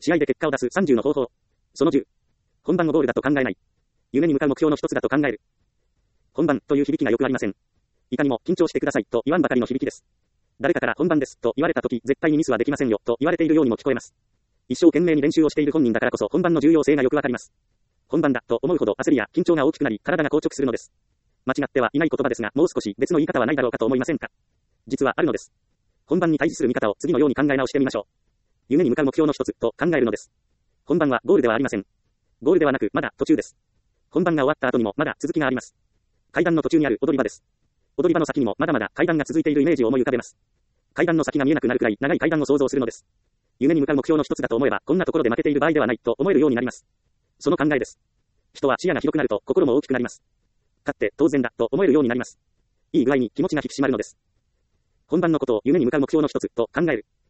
試合で結果を出す30の方法。その10。本番をゴールだと考えない。夢に向かう目標の一つだと考える。本番という響きがよくありません。いかにも緊張してくださいと言わんばかりの響きです。誰かから本番ですと言われたとき絶対にミスはできませんよと言われているようにも聞こえます。一生懸命に練習をしている本人だからこそ本番の重要性がよくわかります。本番だと思うほど焦りや緊張が大きくなり体が硬直するのです。間違ってはいない言葉ですがもう少し別の言い方はないだろうかと思いませんか。実はあるのです。本番に対峙する見方を次のように考え直してみましょう。夢に向かう目標の一つと考えるのです。本番はゴールではありません。ゴールではなくまだ途中です。本番が終わった後にもまだ続きがあります。階段の途中にある踊り場です。踊り場の先にもまだまだ階段が続いているイメージを思い浮かべます。階段の先が見えなくなるくらい長い階段を想像するのです。夢に向かう目標の一つだと思えばこんなところで負けている場合ではないと思えるようになります。その考えです。人は視野が広くなると心も大きくなります。勝って当然だと思えるようになります。いい具合に気持ちが引き締まるのです。本番のことを夢に向かう目標の一つと考える。